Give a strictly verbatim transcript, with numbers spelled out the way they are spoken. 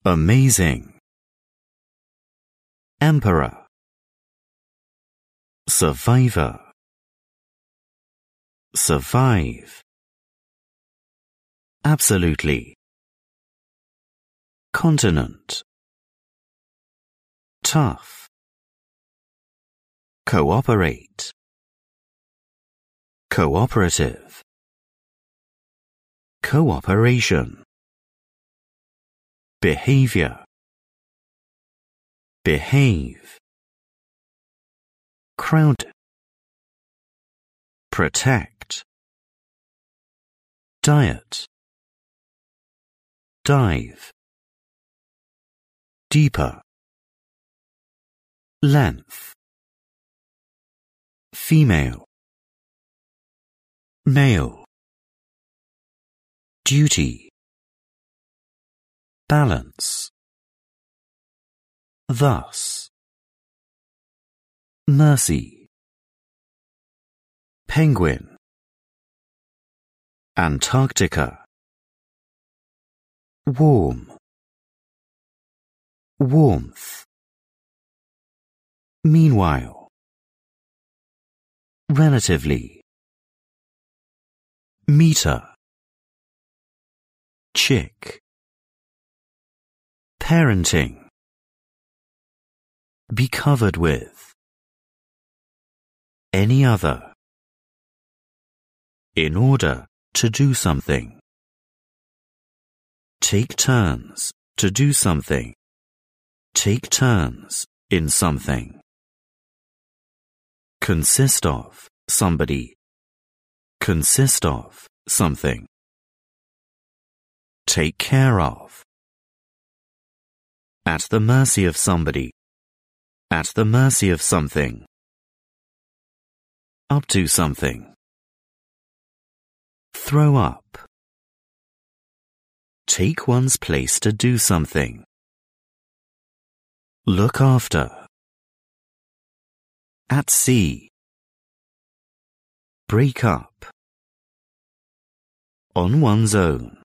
amazing, emperor, survivor, survive, absolutely, continent, tough, cooperate, cooperative, cooperation, behavior, behave, crowd, protect, diet, dive, deeper, length, female, male, duty, balance, thus, mercy, penguin, Antarctica, warm, warmth, meanwhile, relatively, meter, chick, parenting, be covered with, any other, in order to do something, take turns to do something, take turns in something, consist of somebody, consist of something, take care of, at the mercy of somebody, at the mercy of something, up to something, throw up, take one's place to do something, look after, at sea, break up, on one's own.